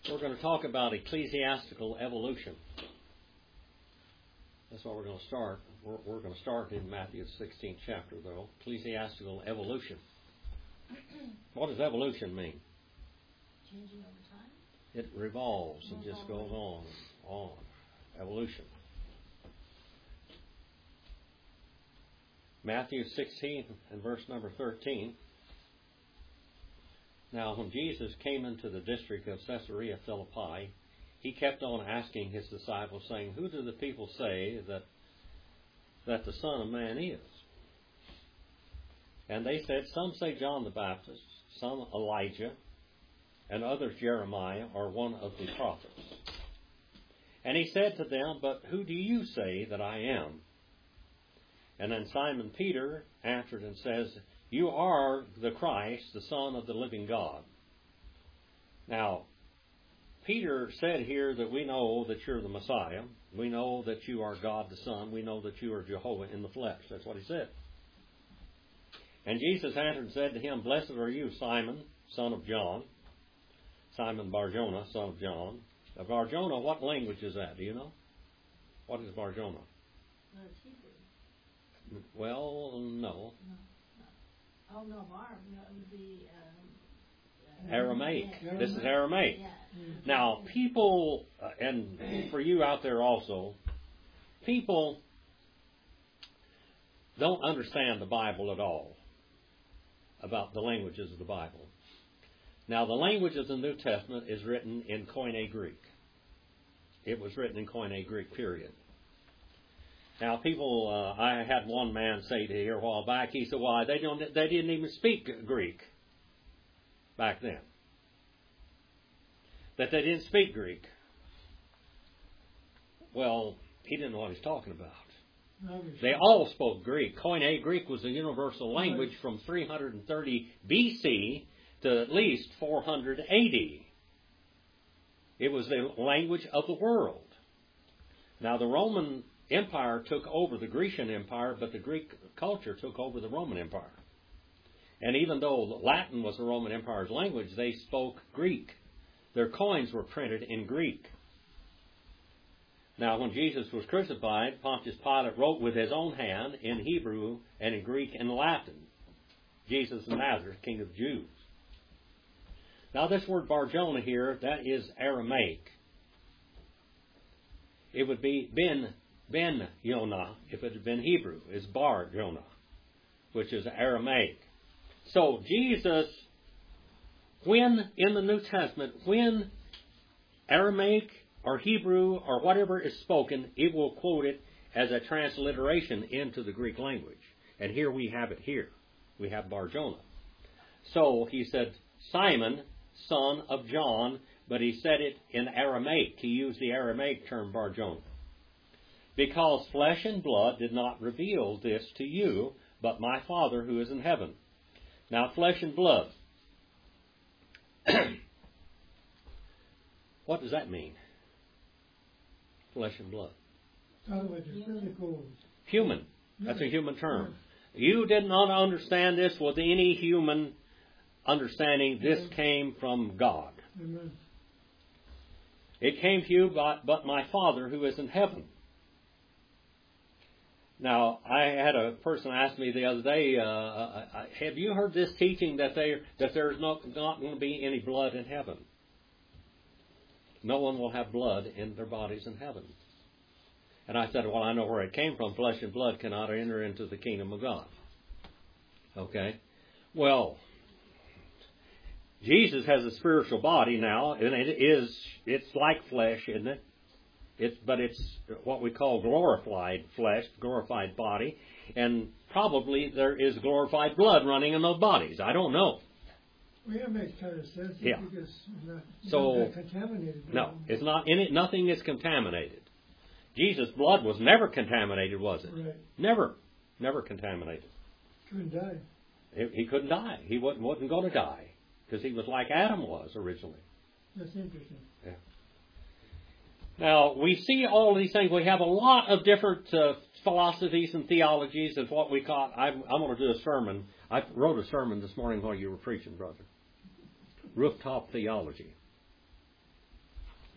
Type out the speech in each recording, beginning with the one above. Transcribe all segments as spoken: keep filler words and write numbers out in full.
We're going to talk about ecclesiastical evolution. That's what we're going to start. We're, we're going to start in Matthew's sixteenth chapter, though. Ecclesiastical evolution. What does evolution mean? Changing over time? It revolves and just goes on and on. Evolution. Matthew sixteen and verse number thirteen. Now, when Jesus came into the district of Caesarea Philippi, he kept on asking his disciples, saying, "Who do the people say that that the Son of Man is?" And they said, "Some say John the Baptist, some Elijah, and others Jeremiah or one of the prophets." And he said to them, "But who do you say that I am?" And then Simon Peter answered and says, "You are the Christ, the Son of the living God." Now, Peter said here that we know that you're the Messiah. We know that you are God the Son. We know that you are Jehovah in the flesh. That's what he said. And Jesus answered and said to him, "Blessed are you, Simon, son of John." Simon Bar-Jonah, son of John. Now, Bar-Jonah, what language is that? Do you know? What is Bar-Jonah? No, it's Hebrew. Well, no. No, no. Oh, no, Bar, no, it would be um, Aramaic. Yeah. This is Aramaic. Yeah. Now, people, uh, and for you out there also, people don't understand the Bible at all, about the languages of the Bible. Now, the language of the New Testament is written in Koine Greek. It was written in Koine Greek, period. Now, people, uh, I had one man say to here a while back, he said, "Why, they don't, they didn't even speak Greek back then. That they didn't speak Greek." Well, he didn't know what he was talking about. They all spoke Greek. Koine Greek was a universal language from three hundred thirty B C to at least four hundred A D. It was the language of the world. Now, the Roman Empire took over the Grecian Empire, but the Greek culture took over the Roman Empire. And even though Latin was the Roman Empire's language, they spoke Greek. Their coins were printed in Greek. Now, when Jesus was crucified, Pontius Pilate wrote with his own hand in Hebrew and in Greek and Latin, "Jesus of Nazareth, King of the Jews." Now, this word Bar-Jonah here, that is Aramaic. It would be Ben Ben Yonah if it had been Hebrew. It's Bar-Jonah, which is Aramaic. So Jesus, when in the New Testament, when Aramaic or Hebrew or whatever is spoken, it will quote it as a transliteration into the Greek language. And here we have it here. We have Bar-Jonah. So he said, "Simon, son of John," but he said it in Aramaic. He used the Aramaic term Bar-Jonah. "Because flesh and blood did not reveal this to you, but my Father who is in heaven." Now, flesh and blood. What does that mean? Flesh and blood. Human. That's a human term. You did not understand this with any human understanding. This came from God. Amen. It came to you, but, but my Father who is in heaven. Now, I had a person ask me the other day, uh, have you heard this teaching that they that there's not, not going to be any blood in heaven? No one will have blood in their bodies in heaven. And I said, well, I know where it came from. Flesh and blood cannot enter into the kingdom of God. Okay? Well, Jesus has a spiritual body now, and it is, it's like flesh, isn't it? It's, but it's what we call glorified flesh, glorified body, and probably there is glorified blood running in those bodies. I don't know. Well, that makes kind of sense. Yeah. Because it's not, it's So, not contaminated. No, it's not in it. Nothing is contaminated. Jesus' blood was never contaminated, was it? Right. Never, never contaminated. Couldn't die. He, he couldn't die. He wasn't, wasn't going to die because he was like Adam was originally. That's interesting. Yeah. Now, we see all these things. We have a lot of different uh, philosophies and theologies of what we call. I'm, I'm going to do a sermon. I wrote a sermon this morning while you were preaching, brother. Rooftop theology.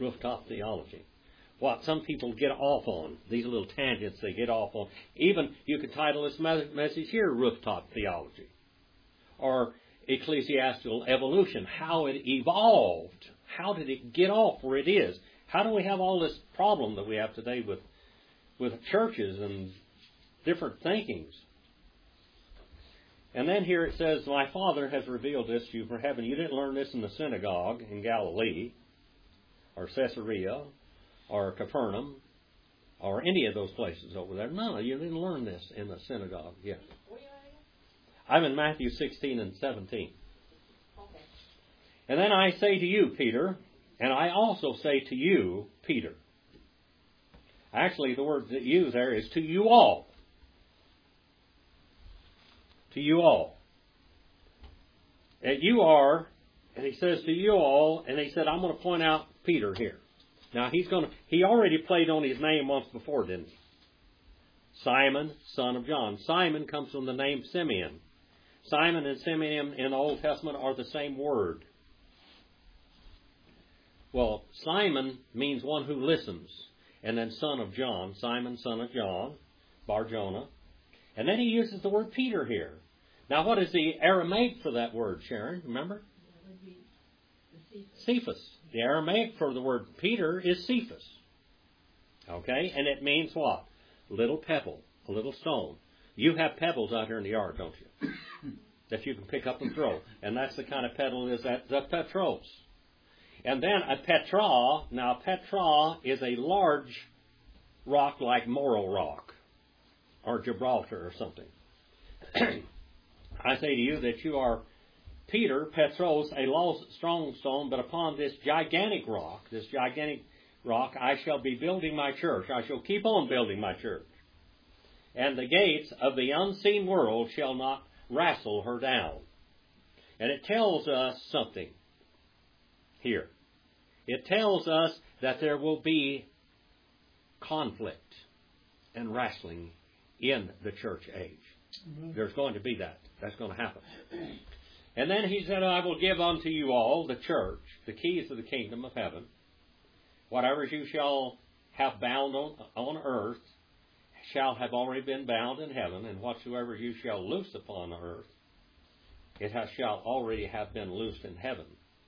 Rooftop theology. What some people get off on, these little tangents they get off on. Even you could title this message here, Rooftop Theology. Or Ecclesiastical Evolution, how it evolved. How did it get off where it is? How do we have all this problem that we have today with, with churches and different thinkings? And then here it says, my Father has revealed this to you from heaven. You didn't learn this in the synagogue in Galilee, or Caesarea, or Capernaum, or any of those places over there. No, you didn't learn this in the synagogue. Yeah. I'm in Matthew sixteen and seventeen. Okay. And then I say to you, Peter, and I also say to you, Peter. Actually, the word that used there is to you all. To you all. And you are, and he says to you all, and he said, I'm going to point out Peter here. Now, he's going to, he already played on his name once before, didn't he? Simon, son of John. Simon comes from the name Simeon. Simon and Simeon in the Old Testament are the same word. Well, Simon means one who listens. And then son of John, Simon, son of John, Bar-Jonah. And then he uses the word Peter here. Now, what is the Aramaic for that word, Sharon? Remember? That would be the Cephas. Cephas. The Aramaic for the word Peter is Cephas. Okay? And it means what? Little pebble, a little stone. You have pebbles out here in the yard, don't you? That you can pick up and throw. And that's the kind of pebble is that the Petros. And then a Petra, now Petra is a large rock like Morro Rock or Gibraltar or something. I say to you that you are Peter, Petros, a strong stone, but upon this gigantic rock, this gigantic rock, I shall be building my church. I shall keep on building my church. And the gates of the unseen world shall not wrestle her down. And it tells us something here. It tells us that there will be conflict and wrestling in the church age. Mm-hmm. There's going to be that. That's going to happen. And then he said, I will give unto you all, the church, the keys of the kingdom of heaven. Whatever you shall have bound on, on earth shall have already been bound in heaven, and whatsoever you shall loose upon earth, it has, shall already have been loosed in heaven.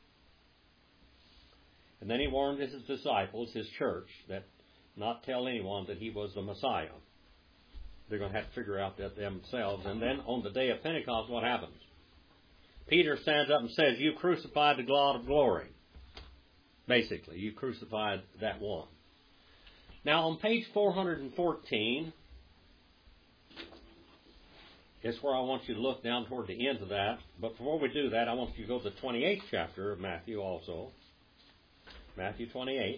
And then he warned his disciples, his church, that not tell anyone that he was the Messiah. They're going to have to figure out that themselves. And then on the day of Pentecost, what happens? Peter stands up and says, you crucified the God of glory. Basically, you crucified that one. Now, on page four hundred fourteen, is where I want you to look down toward the end of that. But before we do that, I want you to go to the twenty-eighth chapter of Matthew also. Matthew twenty-eight.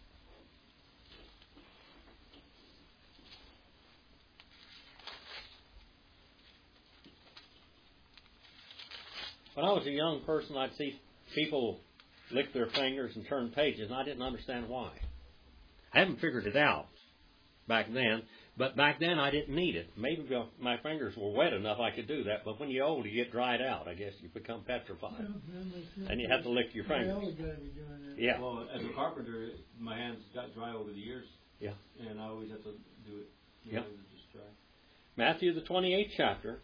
When I was a young person, I'd see people lick their fingers and turn pages, and I didn't understand why. I haven't figured it out back then, but back then I didn't need it. Maybe my fingers were wet enough I could do that, but when you're old, you get dried out. I guess you become petrified, and you have to lick your fingers. Yeah. Well, as a carpenter, my hands got dry over the years. Yeah. And I always have to do it. You yeah. know, just dry. Matthew, the twenty-eighth chapter.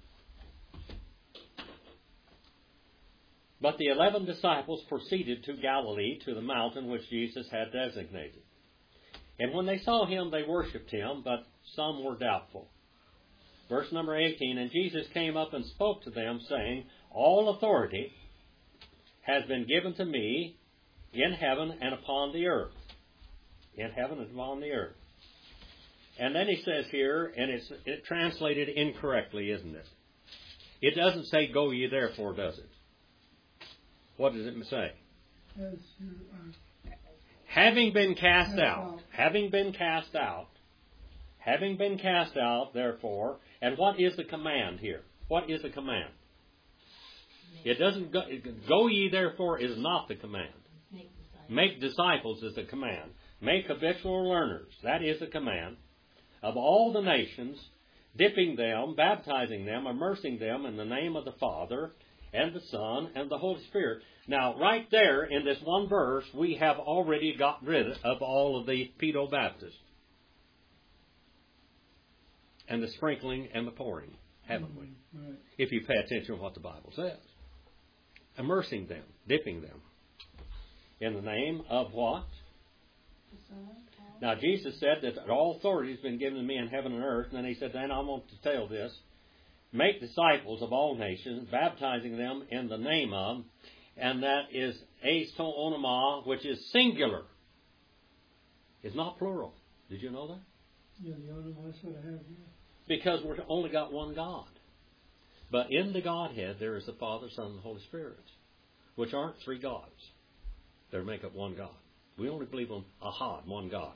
But the eleven disciples proceeded to Galilee, to the mountain which Jesus had designated. And when they saw him, they worshipped him, but some were doubtful. Verse number eighteen, and Jesus came up and spoke to them, saying, all authority has been given to me in heaven and upon the earth. In heaven and upon the earth. And then he says here, and it's it translated incorrectly, isn't it? It doesn't say, go ye therefore, does it? What does it say? As you are having been cast cast out, out, having been cast out, having been cast out, therefore, and what is the command here? What is the command? It doesn't go, go ye therefore is not the command. Make disciples. Make disciples is the command. Make habitual learners, that is the command, of all the nations, dipping them, baptizing them, immersing them in the name of the Father, and the Son, and the Holy Spirit. Now, right there in this one verse, we have already got rid of all of the pedo-baptists. And the sprinkling and the pouring, haven't we? Right. If you pay attention to what the Bible says. Immersing them, dipping them. In the name of what? The Son, Now, Jesus said that all authority has been given to me in heaven and earth. And then he said, then I want to tell this. Make disciples of all nations, baptizing them in the name of, and that is eis to onoma, which is singular. It's not plural. Did you know that? Yeah, the onoma is what I have here. Because we've only got one God. But in the Godhead, there is the Father, Son, and the Holy Spirit, which aren't three gods. They make up one God. We only believe on Ahad, one God.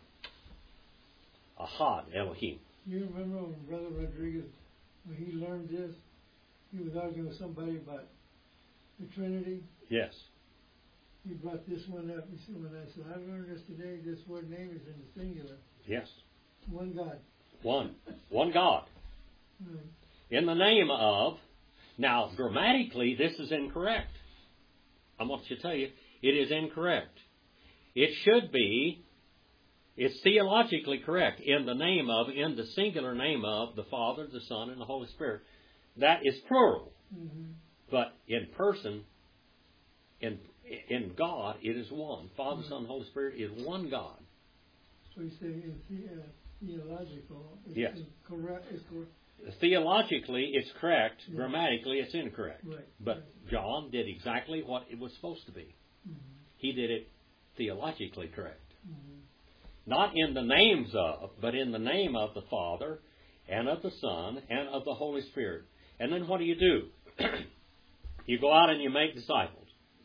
Ahad, Elohim. You remember when Brother Rodriguez, when he learned this, he was arguing with somebody about the Trinity. Yes. He brought this one up. He said, when I said, I learned this today, this word name is in the singular. Yes. One God. One. One God. Right. In the name of. Now, grammatically, this is incorrect. I want to tell you, it is incorrect. It should be, it's theologically correct, in the name of, in the singular name of the Father, the Son, and the Holy Spirit. That is plural. Mm-hmm. But in person, in in God, it is one. Father, Mm-hmm. Son, and Holy Spirit is one God. So you say in the, uh, theological, it's Yes. correct. It's correct. Theologically, it's correct. Yeah. Grammatically, it's incorrect. Right. But Right. John did exactly what it was supposed to be. Mm-hmm. He did it theologically correct. Mm-hmm. Not in the names of, but in the name of the Father, and of the Son, and of the Holy Spirit. And then what do you do? You go out and you make disciples.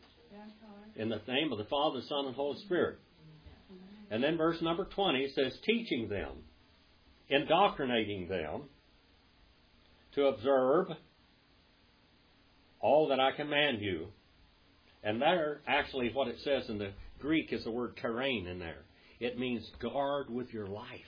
In the name of the Father, Son, and Holy Spirit. And then verse number twenty says, teaching them, indoctrinating them, to observe all that I command you. And there, actually, what it says in the Greek is the word terrain in there. It means guard with your life.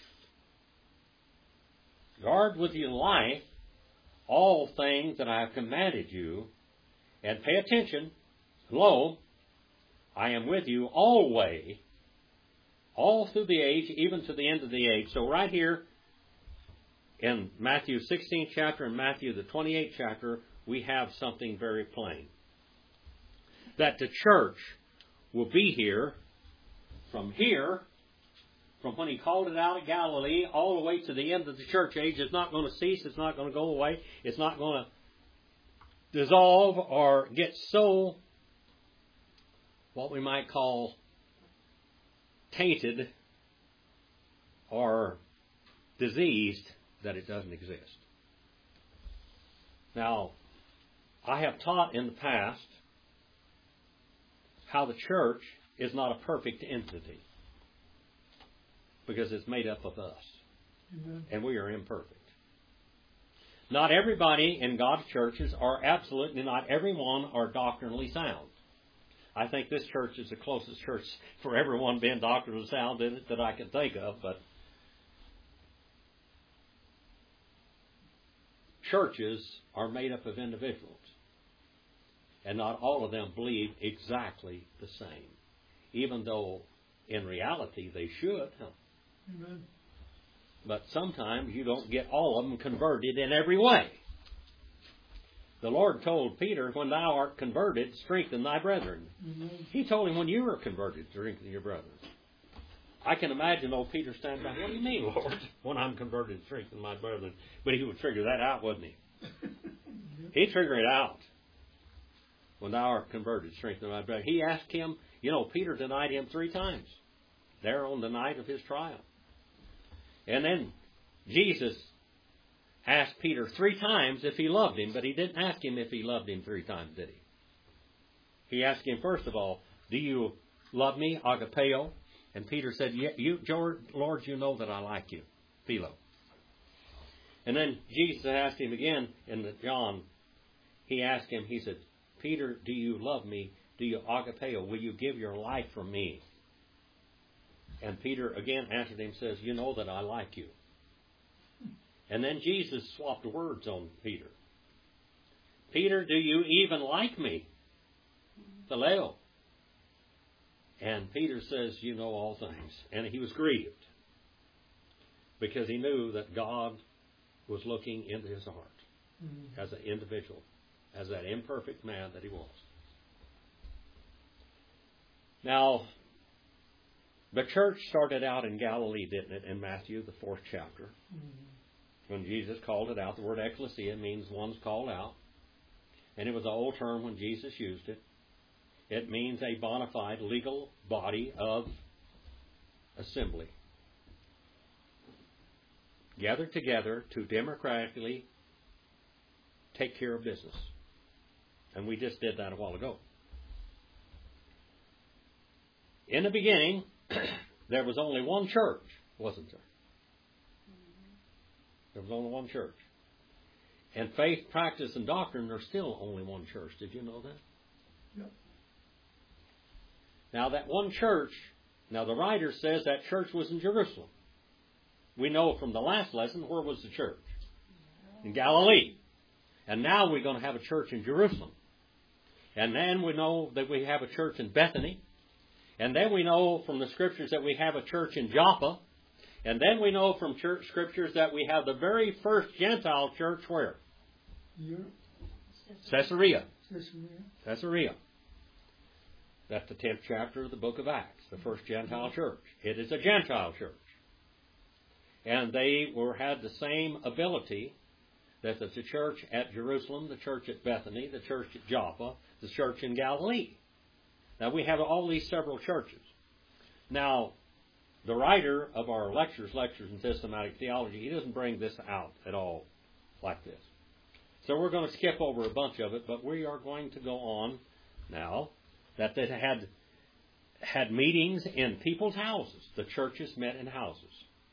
Guard with your life all things that I have commanded you, and pay attention. Lo, I am with you always, all through the age, even to the end of the age. So right here in Matthew sixteenth chapter and Matthew the twenty-eighth chapter, we have something very plain. That the church will be here from here, from when he called it out of Galilee, all the way to the end of the church age. It's not going to cease. It's not going to go away. It's not going to dissolve or get so, what we might call, tainted or diseased that it doesn't exist. Now, I have taught in the past how the church is not a perfect entity because it's made up of us. Amen. And we are imperfect. Not everybody in God's churches are absolutely, not everyone are doctrinally sound. I think this church is the closest church for everyone being doctrinally sound in it that I can think of, but churches are made up of individuals. And not all of them believe exactly the same. Even though in reality they should. Amen. But sometimes you don't get all of them converted in every way. The Lord told Peter, when thou art converted, strengthen thy brethren. Amen. He told him, when you were converted, strengthen your brethren. I can imagine old Peter standing back, what do you mean, Lord? When I'm converted, strengthen my brethren. But he would figure that out, wouldn't he? He'd figure it out. When thou art converted, strengthen thy brethren. He asked him, you know, Peter denied him three times. There on the night of his trial. And then Jesus asked Peter three times if he loved him, but he didn't ask him if he loved him three times, did he? He asked him, first of all, do you love me, agapeo? And Peter said, yeah, you, Lord, you know that I like you, philo. And then Jesus asked him again in the John, he asked him, he said, Peter, do you love me? Do you agapeo? Will you give your life for me? And Peter again answered him, says, you know that I like you. And then Jesus swapped words on Peter. Peter, do you even like me? Phileo. And Peter says, you know all things. And he was grieved because he knew that God was looking into his heart mm-hmm. as an individual, as that imperfect man that he was. Now, the church started out in Galilee, didn't it, in Matthew, the fourth chapter. Mm-hmm. When Jesus called it out. The word ecclesia means one's called out. And it was an old term when Jesus used it. It means a bona fide legal body of assembly. Gathered together to democratically take care of business. And we just did that a while ago. In the beginning, there was only one church, wasn't there? There was only one church. And faith, practice, and doctrine are still only one church. Did you know that? Yep. Now that one church, now the writer says that church was in Jerusalem. We know from the last lesson, where was the church? In Galilee. And now we're going to have a church in Jerusalem. And then we know that we have a church in Bethany. And then we know from the Scriptures that we have a church in Joppa. And then we know from church Scriptures that we have the very first Gentile church where? Europe. Caesarea. Caesarea. Caesarea. That's the tenth chapter of the book of Acts, the first Gentile church. It is a Gentile church. And they were had the same ability that the church at Jerusalem, the church at Bethany, the church at Joppa, the church in Galilee. Now we have all these several churches. Now, the writer of our lectures, Lectures in Systematic Theology, he doesn't bring this out at all like this. So we're going to skip over a bunch of it, but we are going to go on now that they had had meetings in people's houses. The churches met in houses.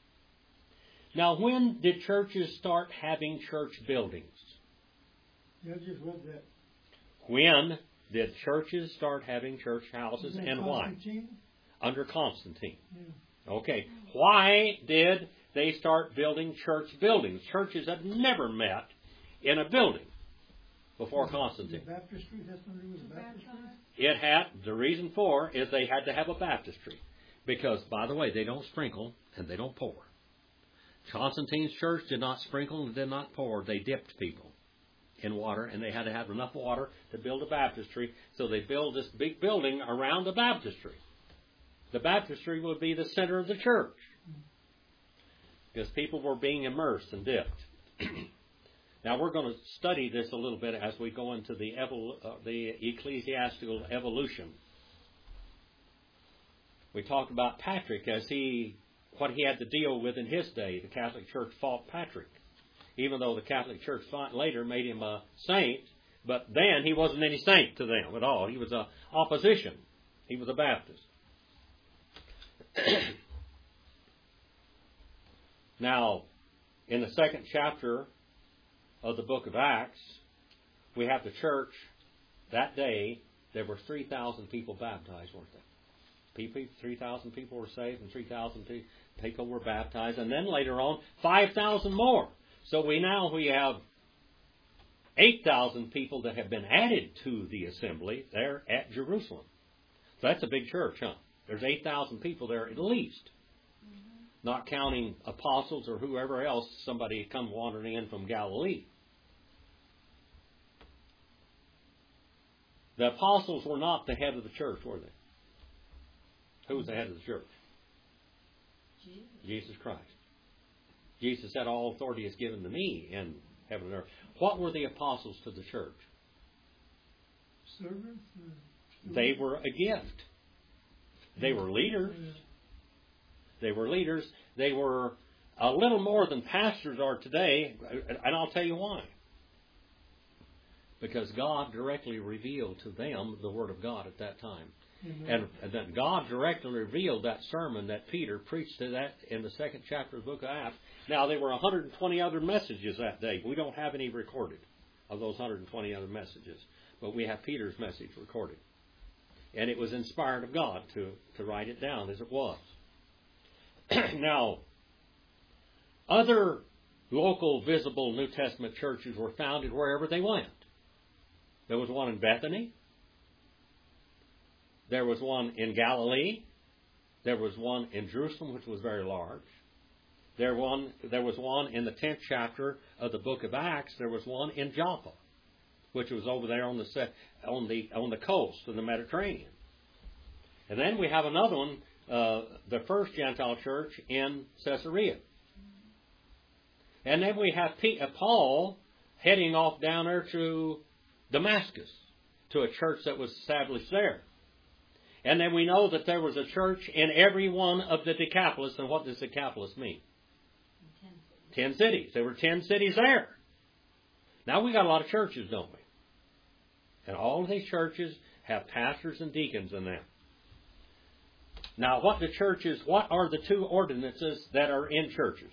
Now, when did churches start having church buildings? Yeah, I just read that. When did churches start having church houses and why? Under Constantine. Yeah. Okay. Why did they start building church buildings? Churches had never met in a building before Constantine. The baptistry, that's when it was a baptistry? It had, the reason for is they had to have a baptistry. Because, by the way, they don't sprinkle and they don't pour. Constantine's church did not sprinkle and did not pour. They dipped people in water, and they had to have enough water to build a baptistry. So they built this big building around the baptistry. The baptistry would be the center of the church. Because people were being immersed and dipped. Now we're going to study this a little bit as we go into the, evol- uh, the ecclesiastical evolution. We talked about Patrick as he, what he had to deal with in his day. The Catholic Church fought Patrick. Even though the Catholic Church later made him a saint, but then he wasn't any saint to them at all. He was a opposition. He was a Baptist. Now, in the second chapter of the book of Acts, we have the church. That day, there were three thousand people baptized, weren't there? three thousand people were saved and three thousand people were baptized. And then later on, five thousand more. So we now we have eight thousand people that have been added to the assembly there at Jerusalem. So that's a big church, huh? There's eight thousand people there at least. Mm-hmm. Not counting apostles or whoever else, somebody come wandering in from Galilee. The apostles were not the head of the church, were they? Who was the head of the church? Jesus, Jesus Christ. Jesus said, all authority is given to me in heaven and earth. What were the apostles to the church? Servants? They were a gift. They were leaders. They were leaders. They were a little more than pastors are today, and I'll tell you why. Because God directly revealed to them the Word of God at that time. Mm-hmm. And, and then God directly revealed that sermon that Peter preached to that in the second chapter of the book of Acts. Now, there were one hundred twenty other messages that day. We don't have any recorded of those one hundred twenty other messages. But we have Peter's message recorded. And it was inspired of God to, to write it down as it was. Now, other local visible New Testament churches were founded wherever they went. There was one in Bethany. There was one in Galilee. There was one in Jerusalem, which was very large. There, one, there was one in the tenth chapter of the book of Acts. There was one in Joppa, which was over there on the on the on the coast of the Mediterranean. And then we have another one, uh, the first Gentile church in Caesarea. And then we have P- uh, Paul heading off down there to Damascus, to a church that was established there. And then we know that there was a church in every one of the Decapolis. And what does Decapolis mean? Ten cities. There were ten cities there. Now we got a lot of churches, don't we? And all of these churches have pastors and deacons in them. Now what the churches, what are the two ordinances that are in churches?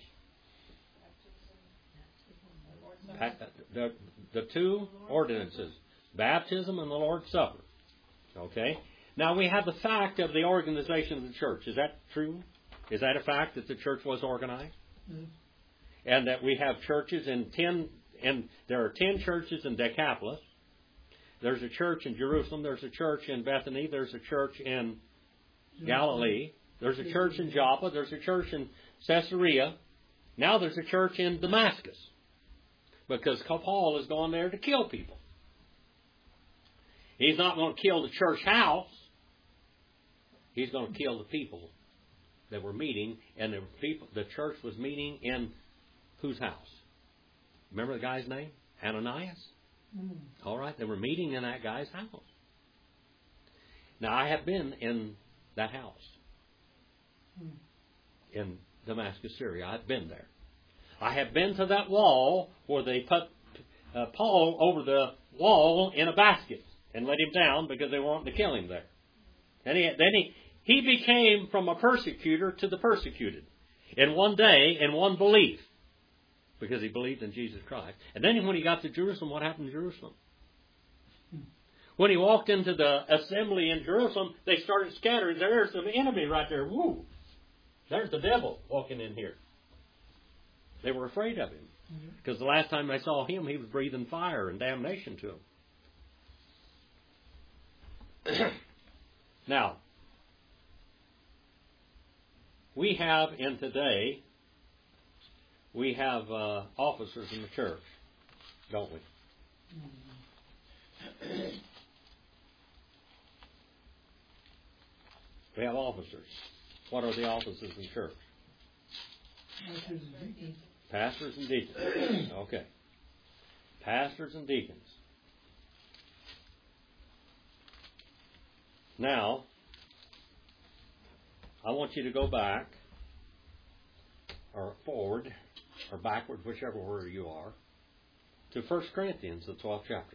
The, the two ordinances. Baptism and the Lord's Supper. Okay? Now we have the fact of the organization of the church. Is that true? Is that a fact that the church was organized? Mm-hmm. And that we have churches in ten, and there are ten churches in Decapolis. There's a church in Jerusalem. There's a church in Bethany. There's a church in Galilee. There's a church in Joppa. There's a church in Caesarea. Now there's a church in Damascus. Because Paul is going there to kill people. He's not going to kill the church house. He's going to kill the people that were meeting. And the people, the church was meeting in whose house? Remember the guy's name? Ananias? Mm. All right, they were meeting in that guy's house. Now, I have been in that house. Mm. In Damascus, Syria. I've been there. I have been to that wall where they put uh, Paul over the wall in a basket and let him down because they wanted to kill him there. And he, then he, he became from a persecutor to the persecuted in one day, in one belief, because he believed in Jesus Christ. And then when he got to Jerusalem, what happened in Jerusalem? When he walked into the assembly in Jerusalem, they started scattering. There's the enemy right there. Woo! There's the devil walking in here. They were afraid of him. Because the last time they saw him, he was breathing fire and damnation to them. Now, we have in today, we have uh, officers in the church, don't we? We have officers. What are the officers in the church? Pastors and deacons. Okay. Pastors and deacons. Now, I want you to go back, or forward, or backward, whichever order you are, to First Corinthians, the twelfth chapter.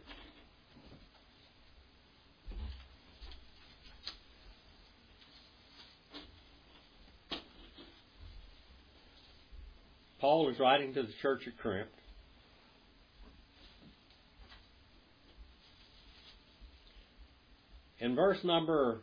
Paul is writing to the church at Corinth. In verse number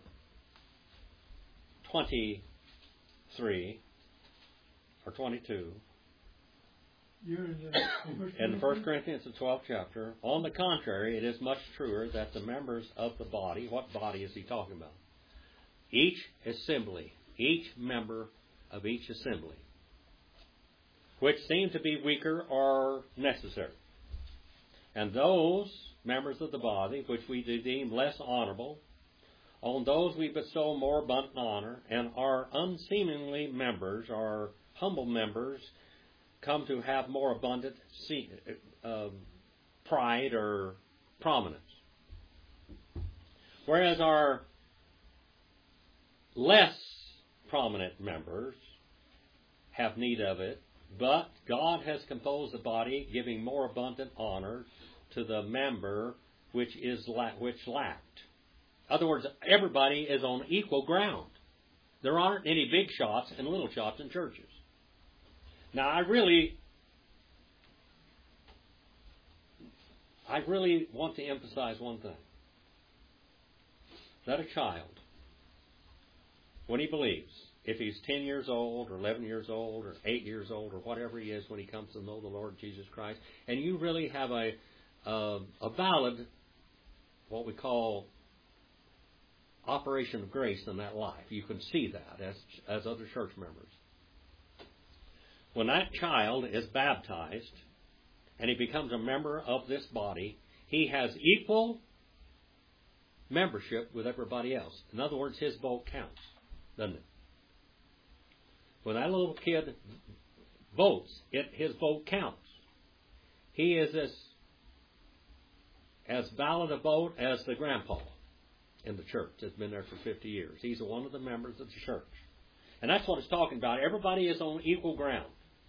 twenty-three or twenty-two, You're in the in the First Corinthians, the twelfth chapter, on the contrary, it is much truer that the members of the body, what body is he talking about? Each assembly, each member of each assembly, which seem to be weaker are necessary. And those members of the body, which we deem less honorable, on those we bestow more abundant honor, and our unseemly members, our humble members, come to have more abundant uh, pride or prominence. Whereas our less prominent members have need of it, but God has composed the body, giving more abundant honor to the member which is la- which lacked. In other words, everybody is on equal ground. There aren't any big shots and little shots in churches. Now, I really, I really want to emphasize one thing. That a child, when he believes, if he's ten years old or eleven years old or eight years old or whatever he is when he comes to know the Lord Jesus Christ, and you really have a, a, a valid what we call operation of grace in that life. You can see that as, as other church members. When that child is baptized and he becomes a member of this body, he has equal membership with everybody else. In other words, his vote counts, doesn't it? When that little kid votes, it, his vote counts. He is as, as valid a vote as the grandpa in the church that's been there for fifty years. He's one of the members of the church. And that's what it's talking about. Everybody is on equal ground.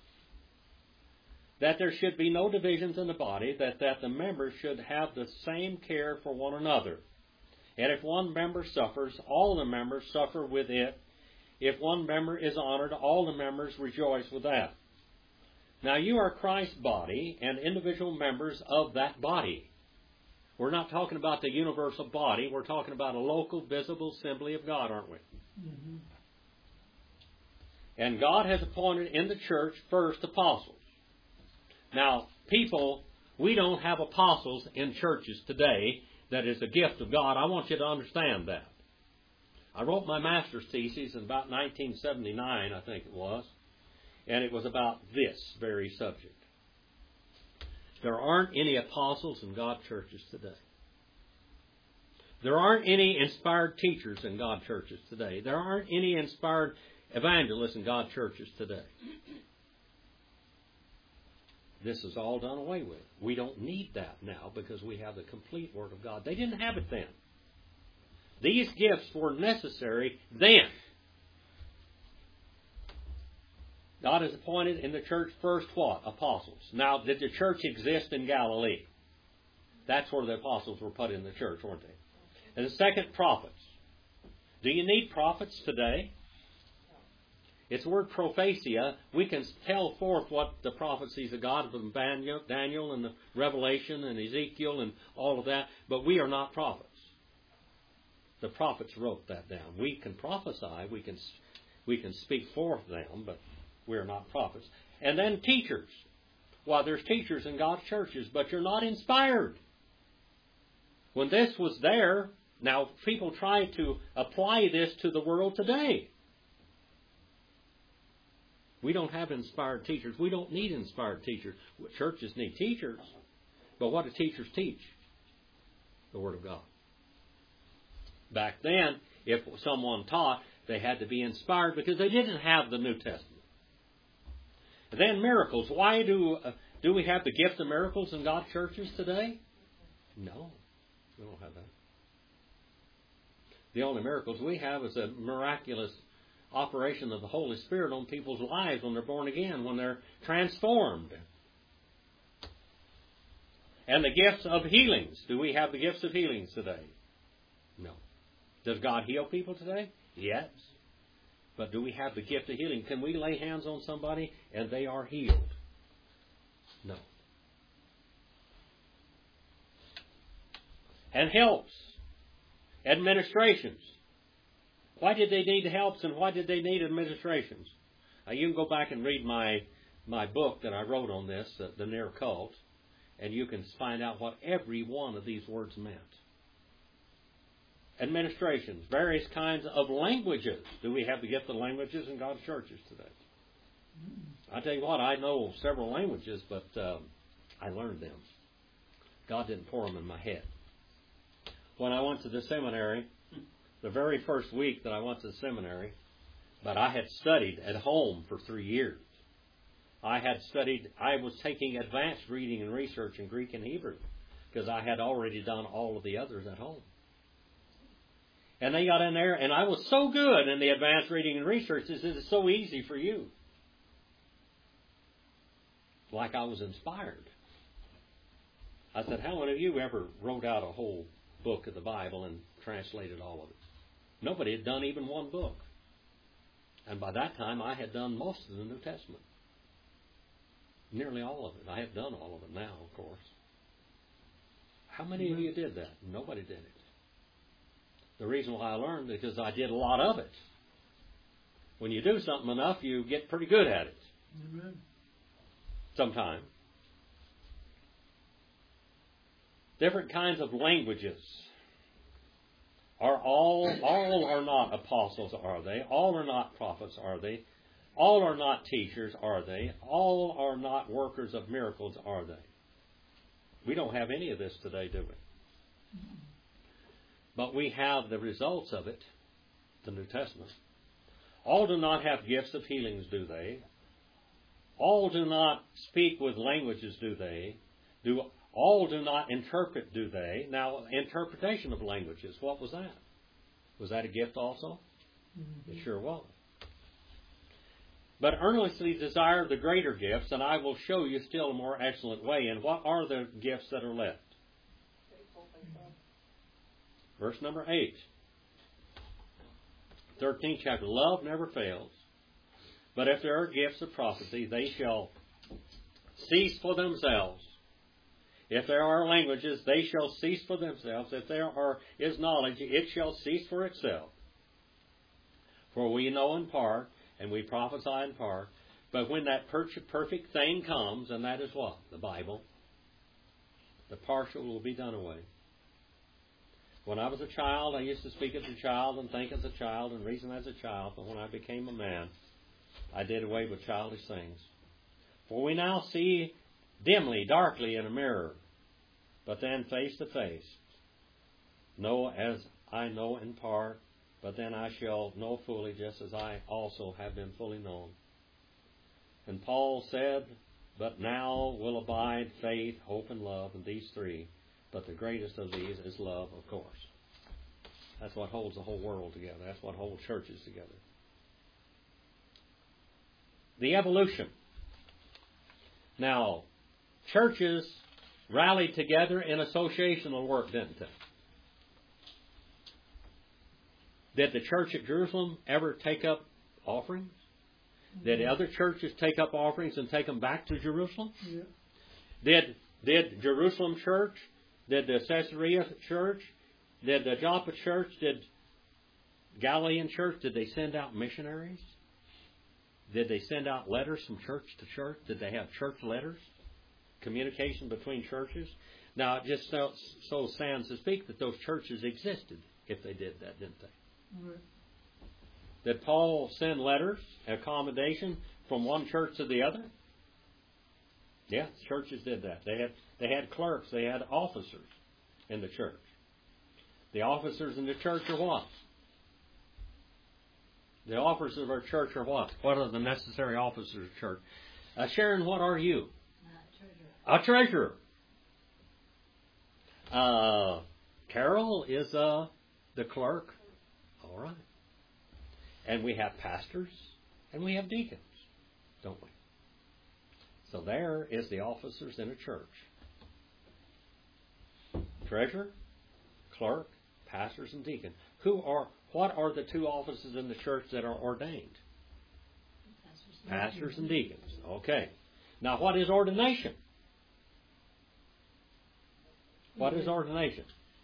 That there should be no divisions in the body, that, that the members should have the same care for one another. And if one member suffers, all the members suffer with it. If one member is honored, all the members rejoice with that. Now you are Christ's body and individual members of that body. We're not talking about the universal body. We're talking about a local, visible assembly of God, aren't we? Mm-hmm. And God has appointed in the church first apostles. Now, people, we don't have apostles in churches today. That is a gift of God. I want you to understand that. I wrote my master's thesis in about nineteen seventy-nine, I think it was, and it was about this very subject. There aren't any apostles in God churches today. There aren't any inspired teachers in God churches today. There aren't any inspired evangelists in God churches today. This is all done away with. We don't need that now because we have the complete Word of God. They didn't have it then. These gifts were necessary then. God has appointed in the church first what? Apostles. Now, did the church exist in Galilee? That's where the apostles were put in the church, weren't they? And the second, prophets. Do you need prophets today? It's the word prophesia. We can tell forth what the prophecies of God from Daniel and the Revelation and Ezekiel and all of that, but we are not prophets. The prophets wrote that down. We can prophesy, we can we can speak forth them, but we are not prophets. And then teachers. Well, there's teachers in God's churches, but you're not inspired. When this was there, now people try to apply this to the world today. We don't have inspired teachers. We don't need inspired teachers. Churches need teachers. But what do teachers teach? The Word of God. Back then, if someone taught, they had to be inspired because they didn't have the New Testament. And then miracles. Why do uh, do we have the gift of miracles in God's churches today? No, we don't have that. The only miracles we have is a miraculous operation of the Holy Spirit on people's lives when they're born again, when they're transformed. And the gifts of healings. Do we have the gifts of healings today? No. Does God heal people today? Yes. But do we have the gift of healing? Can we lay hands on somebody and they are healed? No. And helps. Administrations. Why did they need helps and why did they need administrations? Uh, you can go back and read my my book that I wrote on this, uh, The Near Cult, and you can find out what every one of these words meant. Administrations, various kinds of languages. Do we have the gift of languages in God's churches today? I tell you what, I know several languages, but um, I learned them. God didn't pour them in my head. When I went to the seminary, the very first week that I went to the seminary, but I had studied at home for three years. I had studied, I was taking advanced reading and research in Greek and Hebrew because I had already done all of the others at home. And they got in there, and I was so good in the advanced reading and research, this is so easy for you. Like I was inspired. I said, how many of you ever wrote out a whole book of the Bible and translated all of it? Nobody had done even one book. And by that time, I had done most of the New Testament. Nearly all of it. I have done all of it now, of course. How many of you did that? Nobody did it. The reason why I learned is because I did a lot of it. When you do something enough, you get pretty good at it. Amen. Sometime. Different kinds of languages. Are all, all are not apostles, are they? All are not prophets, are they? All are not teachers, are they? All are not workers of miracles, are they? We don't have any of this today, do we? But we have the results of it, the New Testament. All do not have gifts of healings, do they? All do not speak with languages, do they? Do all do not interpret, do they? Now, interpretation of languages, what was that? Was that a gift also? Mm-hmm. It sure was. But earnestly desire the greater gifts, and I will show you still a more excellent way. And what are the gifts that are left? Verse number eight. thirteenth chapter. Love never fails. But if there are gifts of prophecy, they shall cease for themselves. If there are languages, they shall cease for themselves. If there are, is knowledge, it shall cease for itself. For we know in part, and we prophesy in part. But when that perfect thing comes, and that is what? The Bible. The partial will be done away. When I was a child, I used to speak as a child and think as a child and reason as a child. But when I became a man, I did away with childish things. For we now see dimly, darkly in a mirror, but then face to face. Know as I know in part, but then I shall know fully, just as I also have been fully known. And Paul said, but now will abide faith, hope, and love, and these three. But the greatest of these is love, of course. That's what holds the whole world together. That's what holds churches together. The evolution. Now, churches rallied together in associational work, didn't they? Did the church at Jerusalem ever take up offerings? Did other churches take up offerings and take them back to Jerusalem? Yeah. Did did Jerusalem church, did the Caesarea church, did the Joppa church, did Galilean church, did they send out missionaries? Did they send out letters from church to church? Did they have church letters? Communication between churches? Now, it just so, so stands to speak that those churches existed if they did that, didn't they? Right. Did Paul send letters, accommodation from one church to the other? Yeah, churches did that. They had they had clerks, they had officers in the church. The officers in the church are what? The officers of our church are what? What are the necessary officers of the church? Uh, Sharon, what are you? Uh, treasurer. A treasurer. Uh, Carol is uh, the clerk. All right. And we have pastors and we have deacons, don't we? So there is the officers in a church. Treasurer, clerk, pastors, and deacon. Who are? What are the two offices in the church that are ordained? Pastors and deacons. Okay. Now, what is ordination? What is ordination?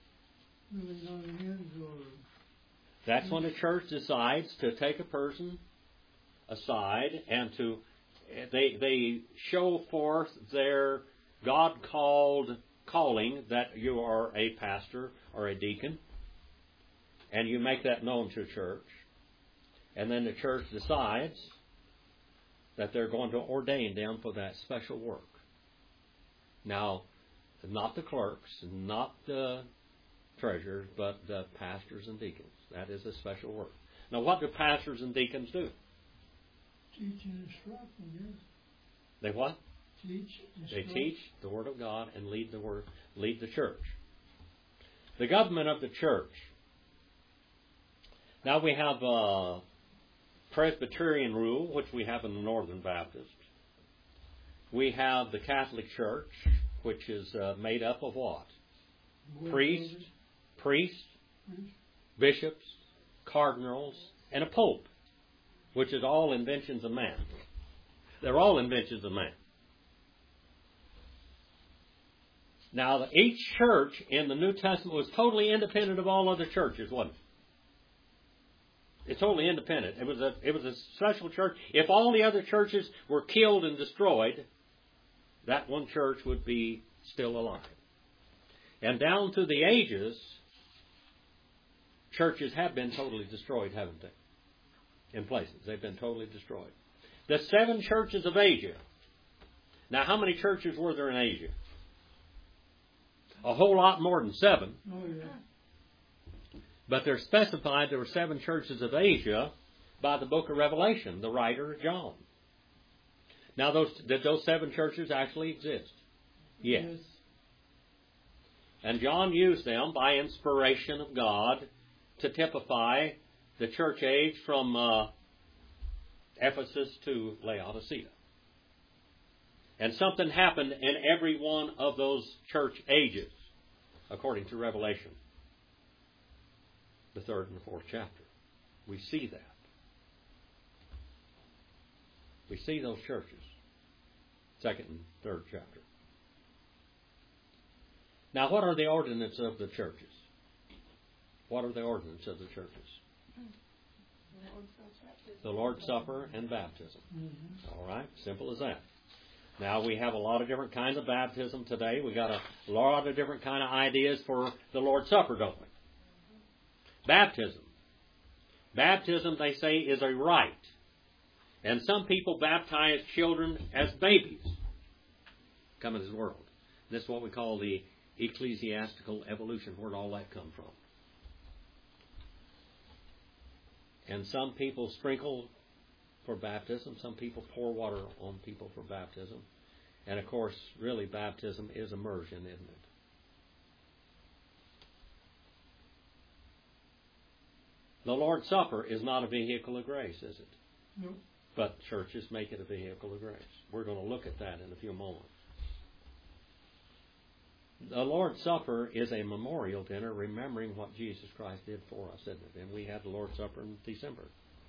That's when a church decides to take a person aside and to they they show forth their God-called calling that you are a pastor or a deacon, and you make that known to church, and then the church decides that they're going to ordain them for that special work. Now, not the clerks, not the treasurers, but the pastors and deacons. That is a special work. Now, what do pastors and deacons do? Teach and instruct, yes. They what? Teach. They instruct. teach the Word of God and lead the word, lead the church. The government of the church. Now we have uh, Presbyterian rule, which we have in the Northern Baptist. We have the Catholic Church, which is uh, made up of what? Board Priests, members. priests, Priests. bishops, cardinals, and a pope, which is all inventions of man. They're all inventions of man. Now, each church in the New Testament was totally independent of all other churches, wasn't it? It's totally independent. It was a it was a special church. If all the other churches were killed and destroyed, that one church would be still alive. And down through the ages, churches have been totally destroyed, haven't they? In places. They've been totally destroyed. The seven churches of Asia. Now, how many churches were there in Asia? A whole lot more than seven. Oh, yeah. But they're specified there were seven churches of Asia by the book of Revelation, the writer John. Now, those did those seven churches actually exist? Yes. Yes. And John used them by inspiration of God to typify the church age from uh, Ephesus to Laodicea. And something happened in every one of those church ages, according to Revelation, the third and the fourth chapter. We see that. We see those churches, second and third chapter. Now, what are the ordinances of the churches? What are the ordinances of the churches? The Lord's Supper and baptism. Mm-hmm. All right, simple as that. Now, we have a lot of different kinds of baptism today. We got a lot of different kind of ideas for the Lord's Supper, don't we? Baptism. Baptism, they say, is a rite. And some people baptize children as babies come into the world. This is what we call the ecclesiastical evolution. Where did all that come from? And some people sprinkle for baptism. Some people pour water on people for baptism. And of course, really, baptism is immersion, isn't it? The Lord's Supper is not a vehicle of grace, is it? No. But churches make it a vehicle of grace. We're going to look at that in a few moments. The Lord's Supper is a memorial dinner remembering what Jesus Christ did for us, isn't it? And we had the Lord's Supper in December.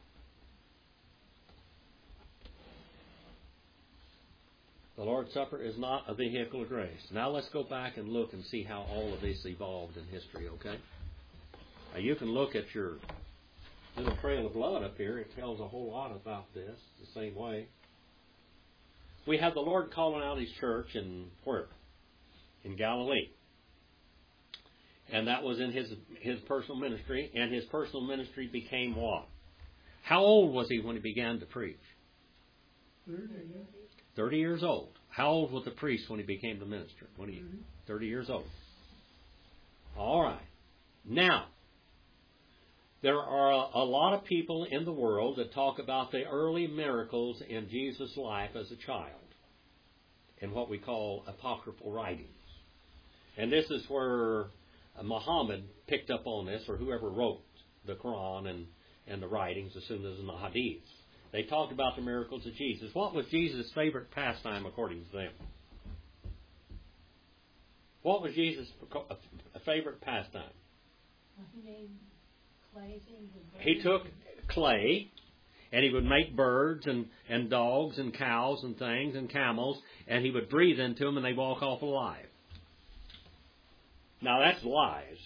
The Lord's Supper is not a vehicle of grace. Now let's go back and look and see how all of this evolved in history, okay? Now you can look at your little trail of blood up here. It tells a whole lot about this the same way. We have the Lord calling out His church in where? In Galilee. And that was in His, his personal ministry. And His personal ministry became what? How old was He when He began to preach? Thirty, yeah. Thirty years old. How old was the priest when he became the minister? When he, thirty years old. All right. Now, there are a, a lot of people in the world that talk about the early miracles in Jesus' life as a child, in what we call apocryphal writings. And this is where Muhammad picked up on this, or whoever wrote the Quran and, and the writings, as soon as the Hadiths. They talked about the miracles of Jesus. What was Jesus' favorite pastime according to them? What was Jesus' favorite pastime? He made clay things. He took clay, and he would make birds and, and dogs and cows and things and camels, and he would breathe into them, and they'd walk off alive. Now, that's lies.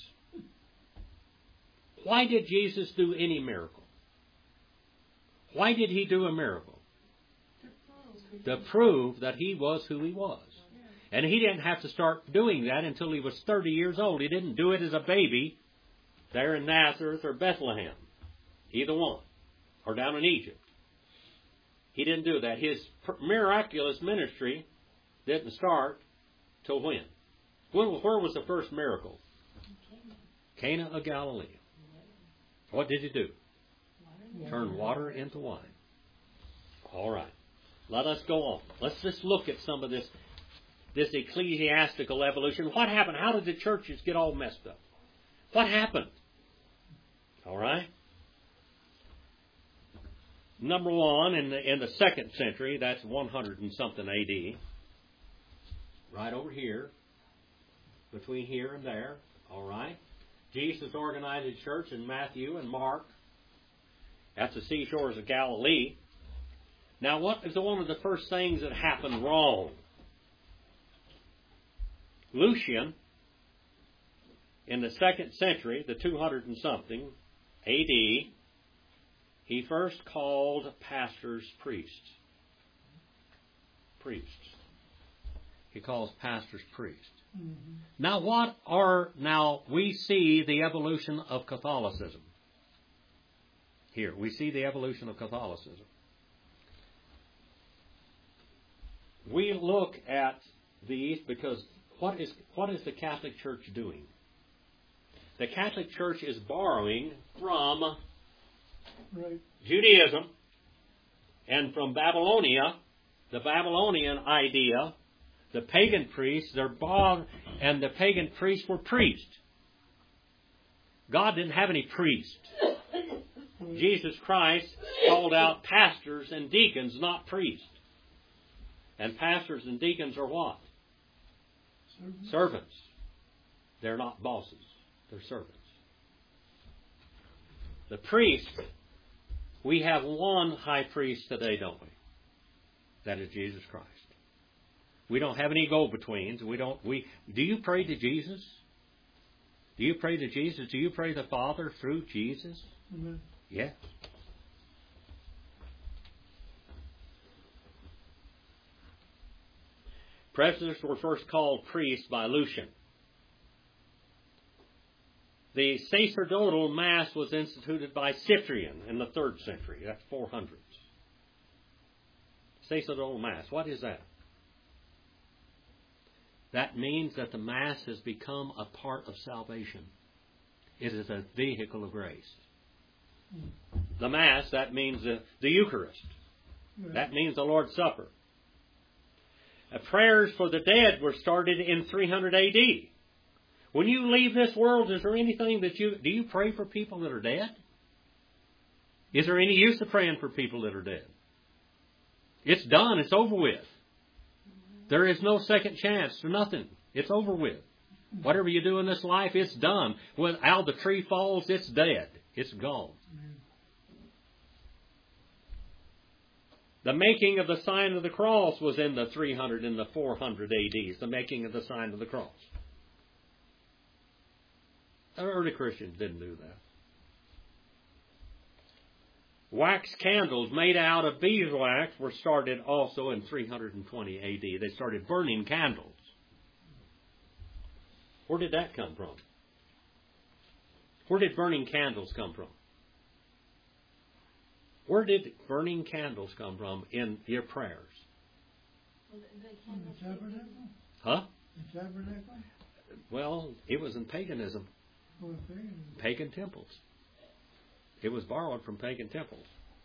Why did Jesus do any miracle? Why did He do a miracle? To prove that He was who He was. And He didn't have to start doing that until He was thirty years old. He didn't do it as a baby there in Nazareth or Bethlehem. Either one. Or down in Egypt. He didn't do that. His miraculous ministry didn't start till when? When, where was the first miracle? Cana of Galilee. What did He do? Turn water into wine. All right. Let us go on. Let's just look at some of this, this ecclesiastical evolution. What happened? How did the churches get all messed up? What happened? All right. Number one, in the, in the second century, that's one hundred and something A D, right over here, between here and there, all right, Jesus organized a church in Matthew and Mark at the seashores of Galilee. Now, what is one of the first things that happened wrong? Lucian, in the second century, the two hundred and something A D, he first called pastors priests. Priests. He calls pastors priests. Mm-hmm. Now what are, now we see the evolution of Catholicism. Here, we see the evolution of Catholicism. We look at these because what is, what is the Catholic Church doing? The Catholic Church is borrowing from Right. Judaism and from Babylonia, the Babylonian idea, the pagan priests, they're borrowed, and the pagan priests were priests. God didn't have any priests. Jesus Christ called out pastors and deacons, not priests. And pastors and deacons are what? Servants. Servants. They're not bosses. They're servants. The priest, we have one high priest today, don't we? That is Jesus Christ. We don't have any go-betweens. We don't. We do you pray to Jesus? Do you pray to Jesus? Do you pray to the Father through Jesus? Amen. Yes. Presidents were first called priests by Lucian. The sacerdotal mass was instituted by Cyprian in the third century. That's four hundreds. Sacerdotal mass. What is that? That means that the mass has become a part of salvation. It is a vehicle of grace. The mass, that means the, the Eucharist. Right. That means the Lord's Supper. Uh, prayers for the dead were started in three hundred A D. When you leave this world, is there anything that you... Do you pray for people that are dead? Is there any use of praying for people that are dead? It's done. It's over with. There is no second chance or nothing. It's over with. Whatever you do in this life, it's done. When out the tree falls, it's dead. It's gone. The making of the sign of the cross was in the three hundred and the four hundred A Ds. The making of the sign of the cross. The early Christians didn't do that. Wax candles made out of beeswax were started also in three hundred twenty A D. They started burning candles. Where did that come from? Where did burning candles come from? Where did burning candles come from in your prayers? Well, they- they In can't the tabernacle? Huh? The tabernacle? Well, it was in paganism. Or a pagan? Pagan temples. It was borrowed from pagan temples.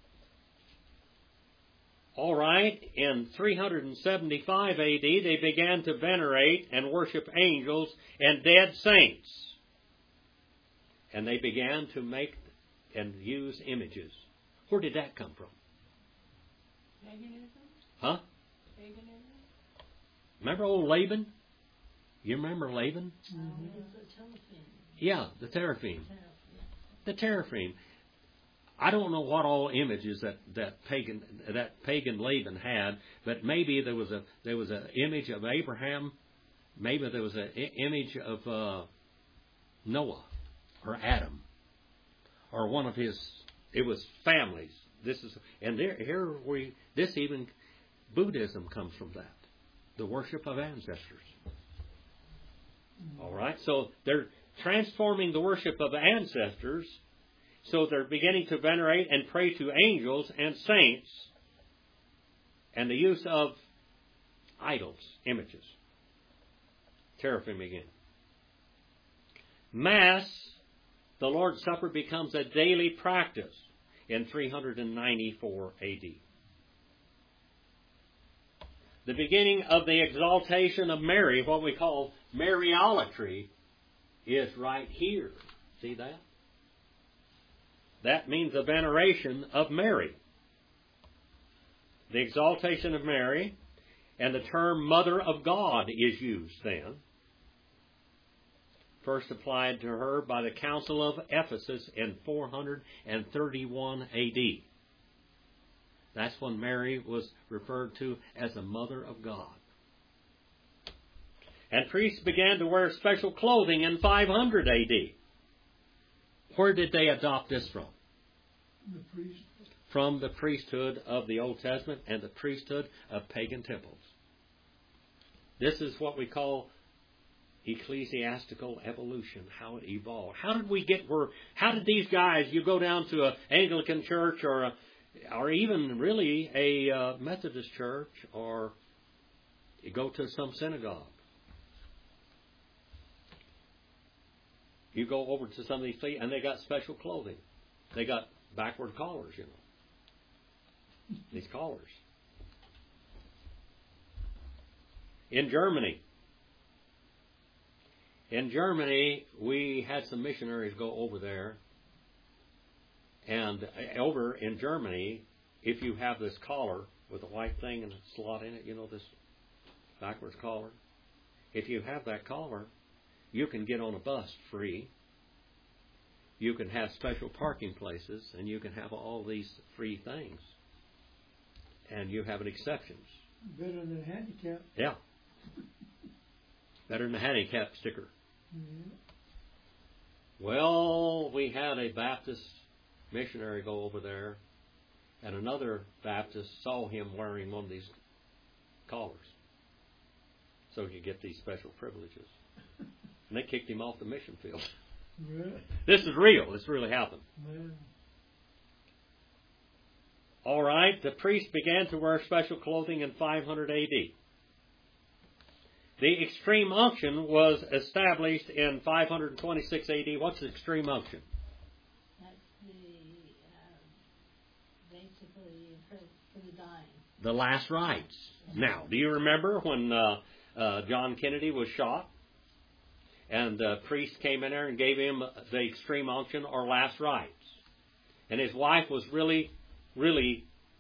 All right, in three hundred seventy-five A D, they began to venerate and worship angels and dead saints. And they began to make and use images. Where did that come from? Paganism? Huh? Paganism? Remember old Laban? You remember Laban? Mm-hmm. It was a telephone. Yeah, the teraphim. Yeah. The teraphim. I don't know what all images that, that pagan that pagan Laban had, but maybe there was a there was an image of Abraham, maybe there was an image of uh, Noah or Adam, or one of his. It was families. This is and there here we this even Buddhism comes from that, the worship of ancestors. All right, so they're transforming the worship of ancestors. So they're beginning to venerate and pray to angels and saints and the use of idols, images. Teraphim again. Mass, the Lord's Supper, becomes a daily practice in three hundred ninety-four A D. The beginning of the exaltation of Mary, what we call Mariolatry, is right here. See that? That means the veneration of Mary. The exaltation of Mary and the term Mother of God is used then. First applied to her by the Council of Ephesus in four hundred thirty-one A D. That's when Mary was referred to as the Mother of God. And priests began to wear special clothing in five hundred A D. Where did they adopt this from? The priest. From the priesthood of the Old Testament and the priesthood of pagan temples. This is what we call ecclesiastical evolution, how it evolved. How did we get where, how did these guys, you go down to an Anglican church or a, or even really a uh, Methodist church, or you go to some synagogue. You go over to some of these places and they got special clothing. They got backward collars, you know. These collars. In Germany, in Germany, we had some missionaries go over there. And over in Germany, if you have this collar with a white thing and a slot in it, you know, this backwards collar, if you have that collar, you can get on a bus free. You can have special parking places, and you can have all these free things. And you have an exceptions. Better than handicap. Yeah. Better than a handicap sticker. Yeah. Well, we had a Baptist missionary go over there, and another Baptist saw him wearing one of these collars. So you get these special privileges. And they kicked him off the mission field. Yeah. This is real. This really happened. Man. All right, the priest began to wear special clothing in five hundred A D. The extreme unction was established in five hundred twenty-six A D. What's extreme unction? That's the, uh, basically for, for the dying. The last rites. Now, do you remember when uh, uh, John Kennedy was shot? And the priest came in there and gave him the extreme unction or last rites. And his wife was really, really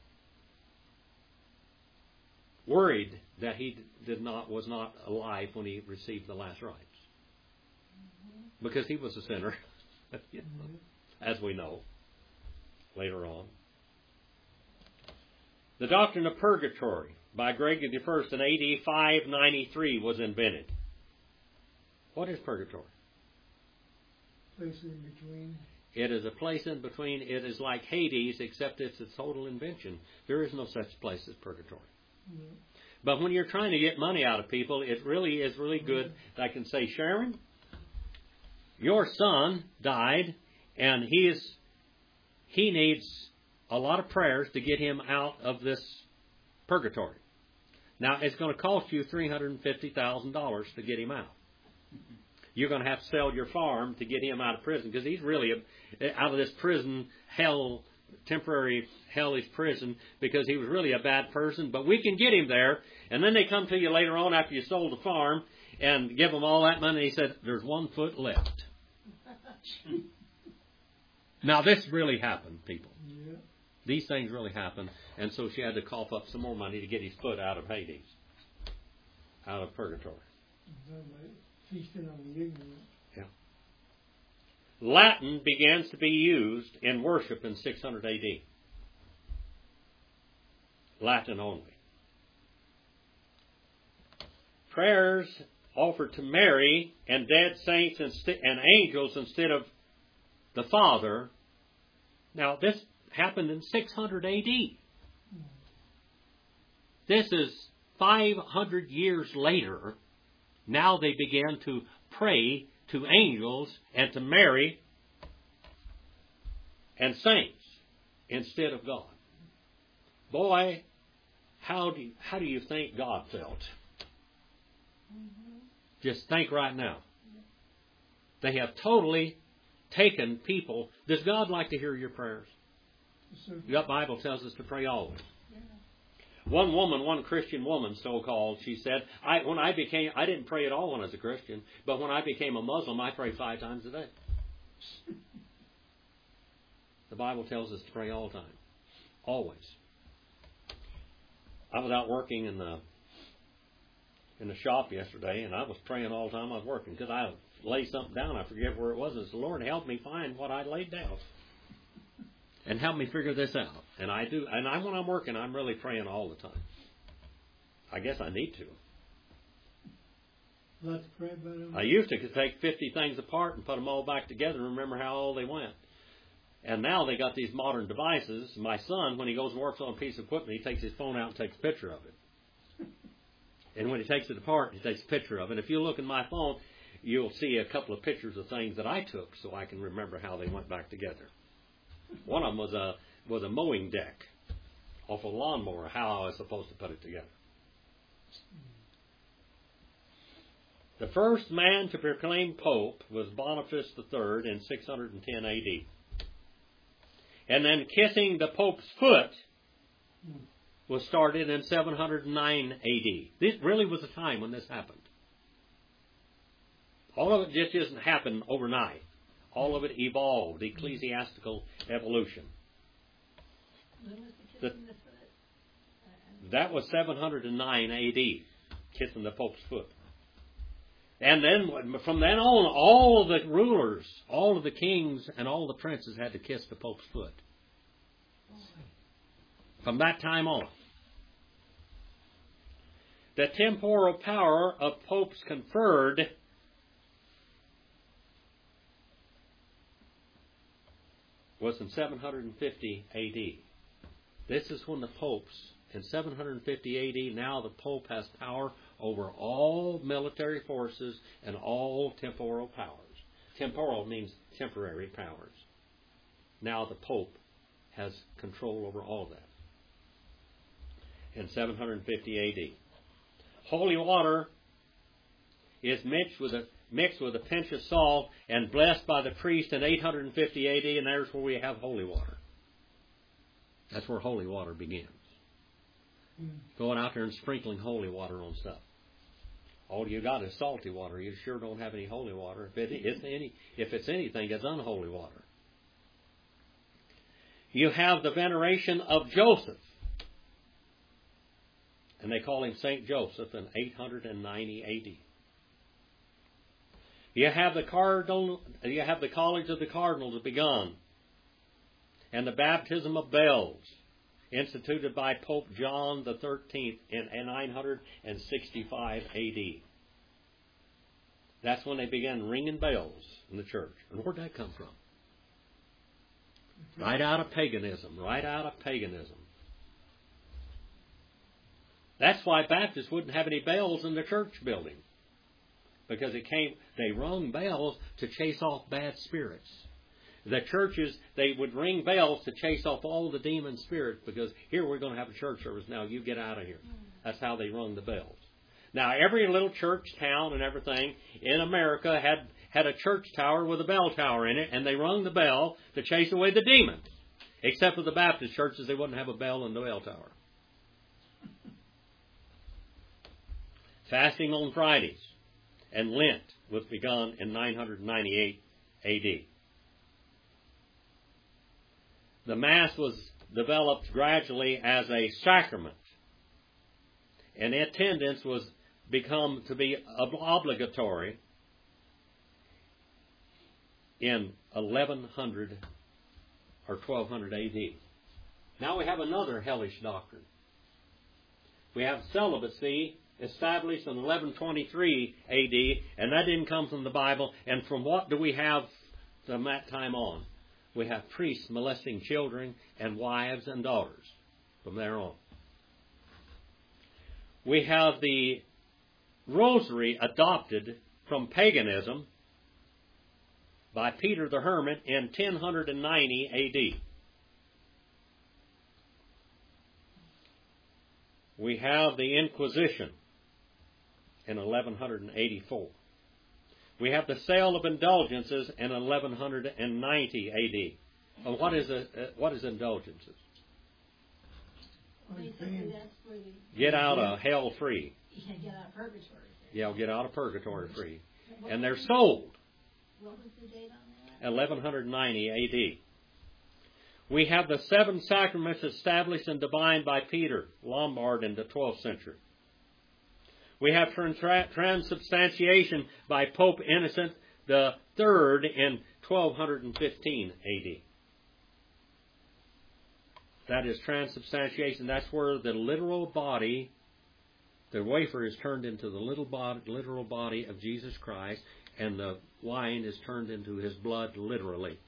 worried that he did not was not alive when he received the last rites. Mm-hmm. Because he was a sinner, you know, as we know later on. The doctrine of purgatory by Gregory the First in A D five ninety-three was invented. What is purgatory? Place in between. It is a place in between. It is like Hades, except it's a total invention. There is no such place as purgatory. Yeah. But when you're trying to get money out of people, it really is really good. I can say, Sharon, your son died, and he is he needs a lot of prayers to get him out of this purgatory. Now, it's going to cost you three hundred fifty thousand dollars to get him out. You're going to have to sell your farm to get him out of prison, because he's really a, out of this prison hell, temporary hellish prison, because he was really a bad person. But we can get him there, and then they come to you later on after you sold the farm and give them all that money. And he said, "There's one foot left." Now this really happened, people. Yeah. These things really happened, and so she had to cough up some more money to get his foot out of Hades, out of purgatory. Feasting on the ignorant. Yeah. Latin begins to be used in worship in six hundred A D. Latin only. Prayers offered to Mary and dead saints and angels instead of the Father. Now, this happened in six hundred A D. This is five hundred years later. Now they began to pray to angels and to Mary and saints instead of God. Boy, how do you, how do you think God felt? Mm-hmm. Just think right now. They have totally taken people. Does God like to hear your prayers? Yes, the Bible tells us to pray always. One woman, one Christian woman, so-called, she said, I, when I became, I didn't pray at all when I was a Christian, but when I became a Muslim, I pray five times a day. The Bible tells us to pray all the time. Always. I was out working in the, in the shop yesterday, and I was praying all the time I was working, because I laid something down, I forget where it was, and the Lord helped me find what I laid down. And help me figure this out. And I do. And I, when I'm working, I'm really praying all the time. I guess I need to. Let's pray about it. I used to take fifty things apart and put them all back together and remember how all they went. And now they got these modern devices. My son, when he goes and works on a piece of equipment, he takes his phone out and takes a picture of it. And when he takes it apart, he takes a picture of it. If you look in my phone, you'll see a couple of pictures of things that I took so I can remember how they went back together. One of them was a was a mowing deck off a lawnmower, how I was supposed to put it together. The first man to proclaim Pope was Boniface the Third in six hundred ten A D. And then kissing the Pope's foot was started in seven hundred nine A D. This really was a time when this happened. All of it just doesn't happen overnight. All of it evolved, ecclesiastical evolution. When was the kissing the foot? Uh, That was seven hundred nine A D, kissing the Pope's foot. And then, from then on, all of the rulers, all of the kings, and all the princes had to kiss the Pope's foot. From that time on. The temporal power of popes conferred was in seven hundred fifty A D. This is when the popes, in seven hundred fifty A D, now the Pope has power over all military forces and all temporal powers. Temporal means temporary powers. Now the Pope has control over all that. In seven hundred fifty A D. Holy water is mixed with a mixed with a pinch of salt and blessed by the priest in eight hundred fifty A D, and there's where we have holy water. That's where holy water begins. Mm. Going out there and sprinkling holy water on stuff. All you got is salty water. You sure don't have any holy water. If, it is any, if it's anything, it's unholy water. You have the veneration of Joseph. And they call him Saint Joseph in eight hundred ninety A D. You have the cardinal, you have the College of the Cardinals begun, and the baptism of bells, instituted by Pope John the Thirteenth in nine hundred sixty-five A D. That's when they began ringing bells in the church. And where'd that come from? Right out of paganism. Right out of paganism. That's why Baptists wouldn't have any bells in the church building. Because it came, they rung bells to chase off bad spirits. The churches, they would ring bells to chase off all the demon spirits, because here we're going to have a church service now, you get out of here. That's how they rung the bells. Now, every little church town and everything in America had, had a church tower with a bell tower in it, and they rung the bell to chase away the demons. Except for the Baptist churches, they wouldn't have a bell in the bell tower. Fasting on Fridays and Lent was begun in nine hundred ninety-eight A D. The Mass was developed gradually as a sacrament, and attendance was become to be obligatory in eleven hundred or twelve hundred A D. Now we have another hellish doctrine. We have celibacy established in eleven twenty-three A D, and that didn't come from the Bible. And from what do we have from that time on? We have priests molesting children and wives and daughters from there on. We have the rosary adopted from paganism by Peter the Hermit in ten ninety A D. We have the Inquisition in eleven eighty-four. We have the sale of indulgences in eleven ninety A D. Well, what is a, what is indulgences? Basically, that's where you Get out of hell free. yeah, get out of purgatory. Yeah, get out of purgatory free. And they're sold. What was the date on that? eleven ninety A D. We have the seven sacraments established and defined by Peter Lombard in the twelfth century. We have tra- transubstantiation by Pope Innocent the Third in twelve fifteen A D. That is transubstantiation. That's where the literal body, the wafer is turned into the little body, literal body of Jesus Christ, and the wine is turned into His blood literally.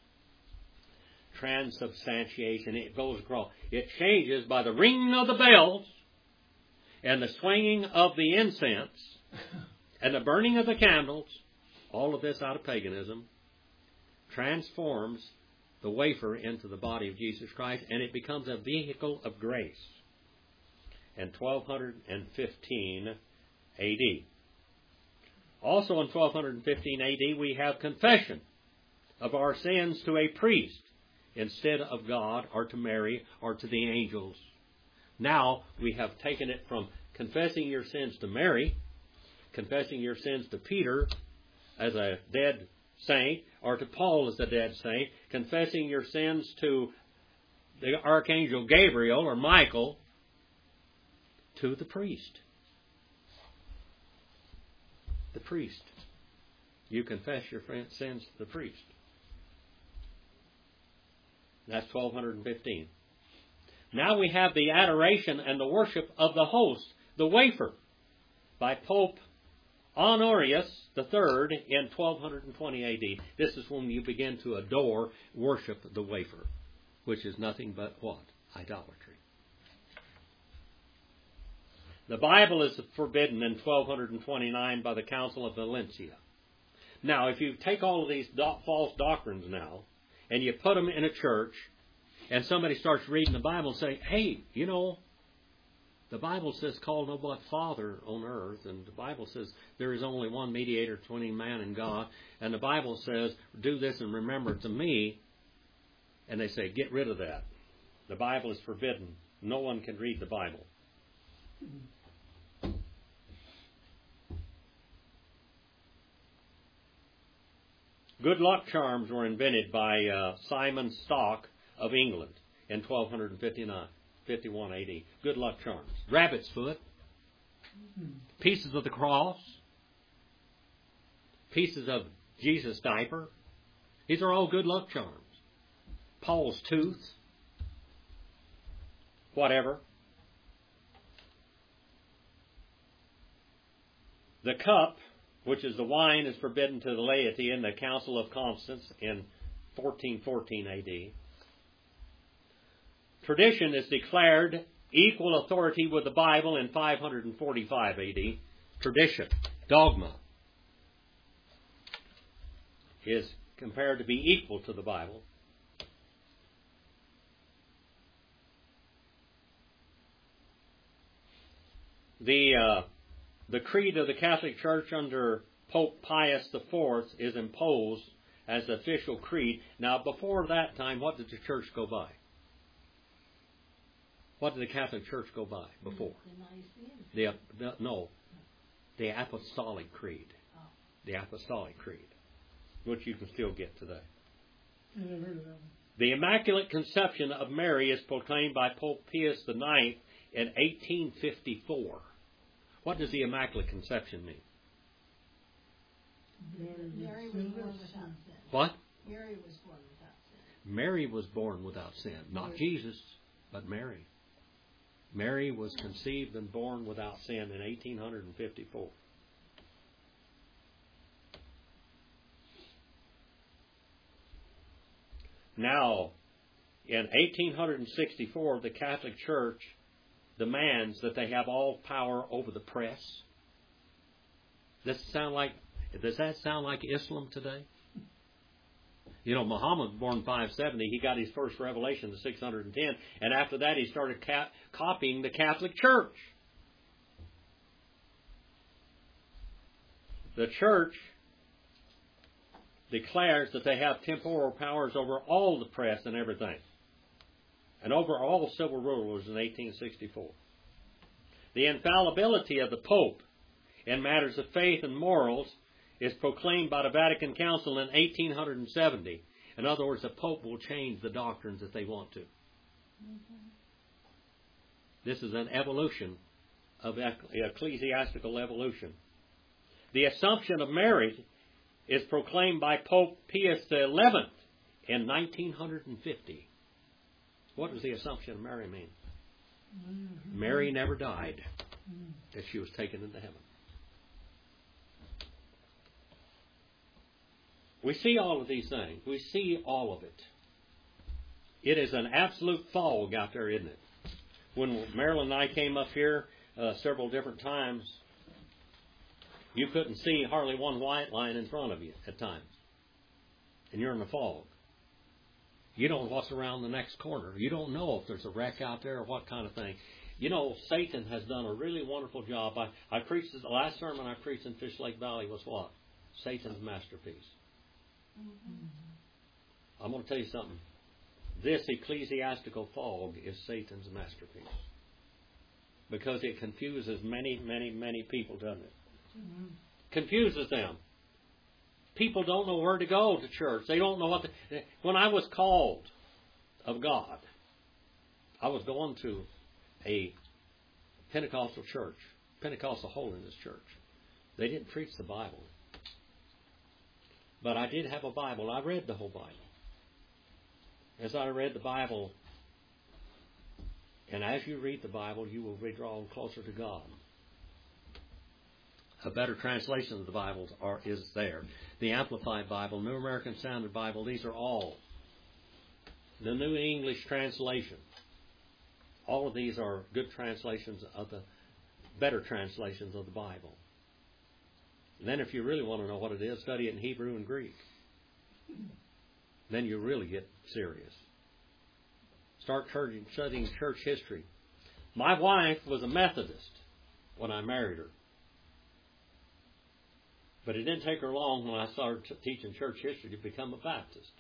Transubstantiation, it goes across. It changes by the ringing of the bells and the swinging of the incense and the burning of the candles all of this out of paganism, transforms the wafer into the body of Jesus Christ, and it becomes a vehicle of grace in twelve fifteen A D. Also in twelve fifteen A D, we have confession of our sins to a priest instead of God or to Mary or to the angels. Now we have taken it from confessing your sins to Mary, confessing your sins to Peter as a dead saint, or to Paul as a dead saint, confessing your sins to the Archangel Gabriel or Michael, to the priest. The priest. You confess your sins to the priest. That's twelve fifteen. Now we have the adoration and the worship of the host, the wafer, by Pope Honorius the Third in twelve twenty A D. This is when you begin to adore, worship the wafer, which is nothing but what? Idolatry. The Bible is forbidden in twelve twenty-nine by the Council of Valencia. Now, if you take all of these do- false doctrines now, and you put them in a church, and somebody starts reading the Bible and say, hey, you know, the Bible says call no but Father on earth, and the Bible says there is only one mediator between man and God, and the Bible says do this in remembrance of me, and they say get rid of that. The Bible is forbidden. No one can read the Bible. Good luck charms were invented by uh, Simon Stock of England in twelve fifty-nine, fifty-one A D. Good luck charms. Rabbit's foot, pieces of the cross, pieces of Jesus' diaper. These are all good luck charms. Paul's tooth, whatever. The cup, which is the wine, is forbidden to the laity in the Council of Constance in fourteen fourteen A D. Tradition is declared equal authority with the Bible in five forty-five A D. Tradition, dogma, is compared to be equal to the Bible. The uh, the creed of the Catholic Church under Pope Pius the Fourth is imposed as the official creed. Now, before that time, what did the Church go by? What did the Catholic Church go by before? The, the no, the Apostolic Creed. Oh. The Apostolic Creed, which you can still get today. I never heard of that one. The Immaculate Conception of Mary is proclaimed by Pope Pius the Ninth in eighteen fifty-four. What does the Immaculate Conception mean? Mary was born without sin. What? Mary was born without sin. Mary was born without sin. Not Jesus, but Mary. Mary was conceived and born without sin in eighteen fifty-four. Now, in eighteen sixty-four, the Catholic Church demands that they have all power over the press. Does it sound like, does that sound like Islam today? You know, Muhammad was born five seventy. He got his first revelation in six hundred ten. And after that, he started ca- copying the Catholic Church. The Church declares that they have temporal powers over all the press and everything, and over all civil rulers in eighteen sixty-four. The infallibility of the Pope in matters of faith and morals is proclaimed by the Vatican Council in eighteen seventy. In other words, the Pope will change the doctrines that they want to. Mm-hmm. This is an evolution of ecclesiastical evolution. The Assumption of Mary is proclaimed by Pope Pius the Eleventh in nineteen fifty. What does the Assumption of Mary mean? Mm-hmm. Mary never died, mm-hmm. that she was taken into heaven. We see all of these things. We see all of it. It is an absolute fog out there, isn't it? When Marilyn and I came up here uh, several different times You couldn't see hardly one white line in front of you at times. And you're in the fog. You don't know what's around the next corner. You don't know if there's a wreck out there or what kind of thing. You know, Satan has done a really wonderful job. I, I preached, the last sermon I preached in Fish Lake Valley was what? Satan's masterpiece. Mm-hmm. I'm going to tell you something. This ecclesiastical fog is Satan's masterpiece. Because it confuses many, many, many people, doesn't it? Mm-hmm. Confuses them. People don't know where to go to church. They don't know what to... When I was called of God, I was going to a Pentecostal church, Pentecostal Holiness Church. They didn't preach the Bible. But I did have a Bible. I read the whole Bible. As I read the Bible, and as you read the Bible, you will be drawn closer to God. A better translation of the Bible are, is there. The Amplified Bible, New American Standard Bible, these are all. The New English Translation. All of these are good translations of the, better translations of the Bible. And then if you really want to know what it is, study it in Hebrew and Greek. Then you really get serious. Start studying church history. My wife was a Methodist when I married her. But it didn't take her long when I started teaching church history to become a Baptist.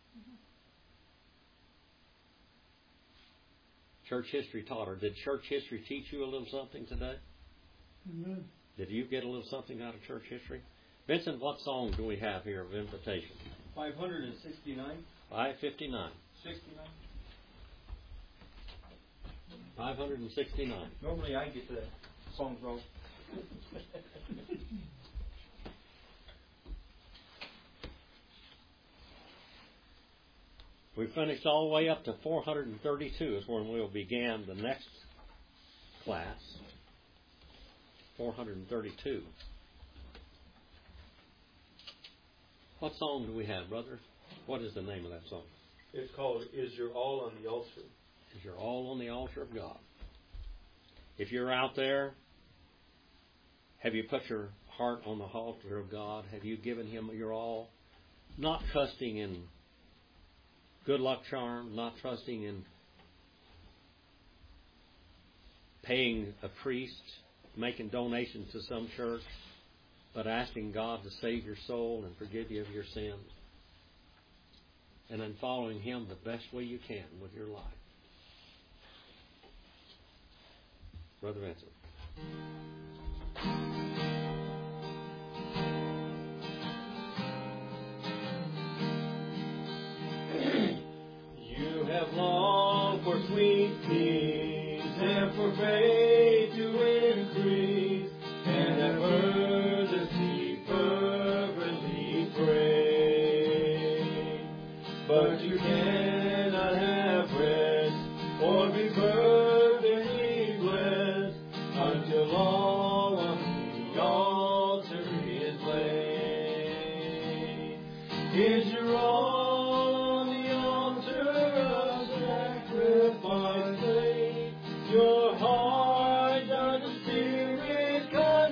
Church history taught her. Did church history teach you a little something today? Amen. Did you get a little something out of church history? Vincent, what song do we have here of invitation? five hundred sixty-nine. five fifty-nine. sixty-nine. five hundred sixty-nine. Normally I get the songs wrong. We finished all the way up to four hundred thirty-two is when we'll begin the next class. four hundred thirty-two. What song do we have, brother? What is the name of that song? It's called Is Your All on the Altar? Is Your All on the Altar of God. If you're out there, have you put your heart on the altar of God? Have you given Him your all? Not trusting in good luck charm, not trusting in paying a priest, making donations to some church, but asking God to save your soul and forgive you of your sins. And then following Him the best way you can with your life. Brother Vincent. You have longed for sweet peace and for faith to increase, and have heard the sea fervently pray. But you cannot have rest or be perfectly blessed until all on the altar is laid. Is your all your heart under Spirit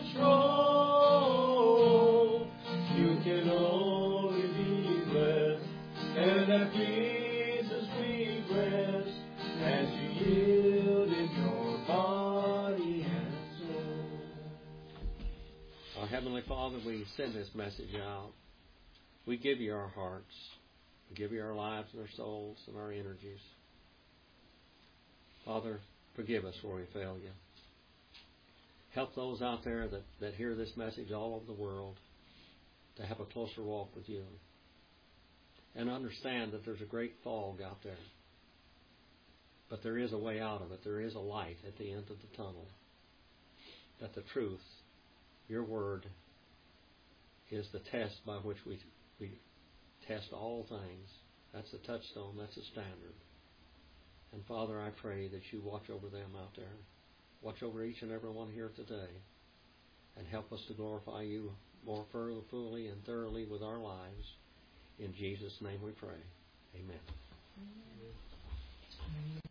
control? You can only be blessed and have Jesus we rest as you yield in your body and soul. Our Heavenly Father, we send this message out. We give you our hearts. We give you our lives and our souls and our energies. Father, forgive us where we fail you. Help those out there that, that hear this message all over the world to have a closer walk with you. And understand that there's a great fog out there. But there is a way out of it. There is a light at the end of the tunnel. That the truth, your word, is the test by which we, we test all things. That's the touchstone. That's the standard. And Father, I pray that you watch over them out there. Watch over each and every one here today. And help us to glorify you more fully and thoroughly with our lives. In Jesus' name we pray. Amen. Amen.